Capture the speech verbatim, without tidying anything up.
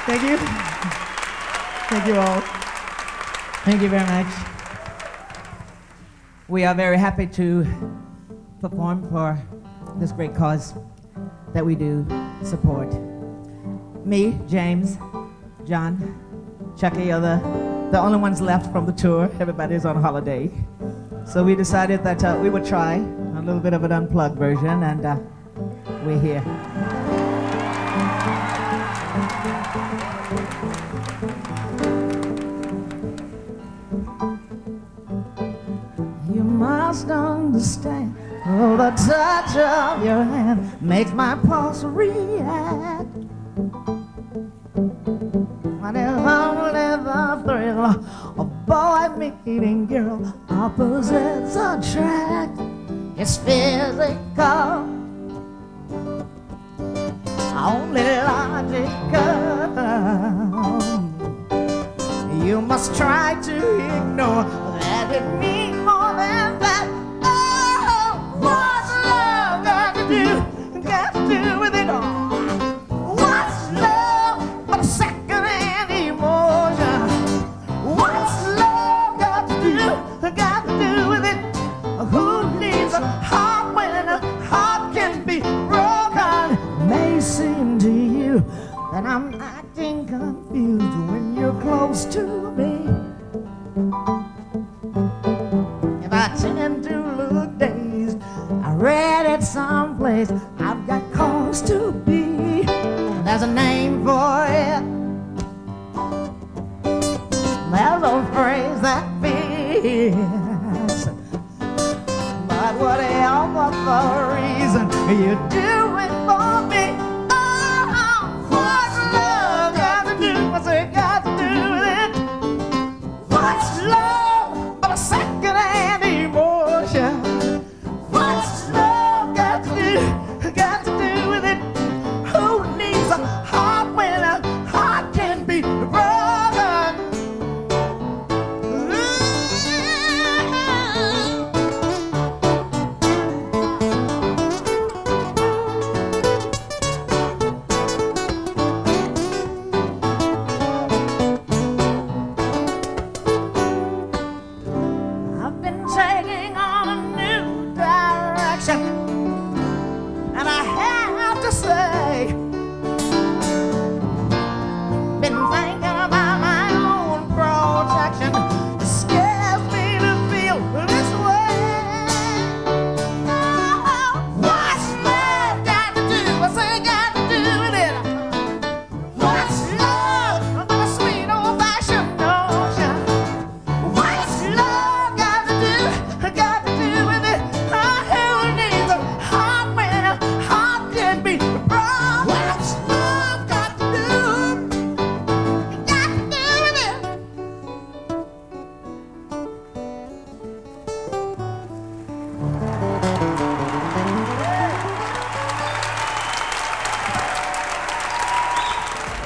Thank you. Thank you all. Thank you very much. We are very happy to perform for this great cause that we do support. Me, James, John, Chucky are the, the only ones left from the tour. Everybody's on holiday. So we decided that uh, we would try a little bit of an unplugged version, and uh, we're here. You must understand, oh, the touch of your hand makes my pulse react. And it's only the thrill of boy meeting girl, opposites attract. It's physical, only logical. You must try to ignore that it means more than that. Oh, what's love got to do, got to do with it all? What's love but a second-hand emotion? What's love got to do, got to do with it? Who needs a heart when a heart can be broken? It may seem to you that I'm acting confused when you're close to me. If I tend to look dazed, I read it someplace, I've got cause to be. There's a name for it. There's a phrase that fits. But whatever the reason, you do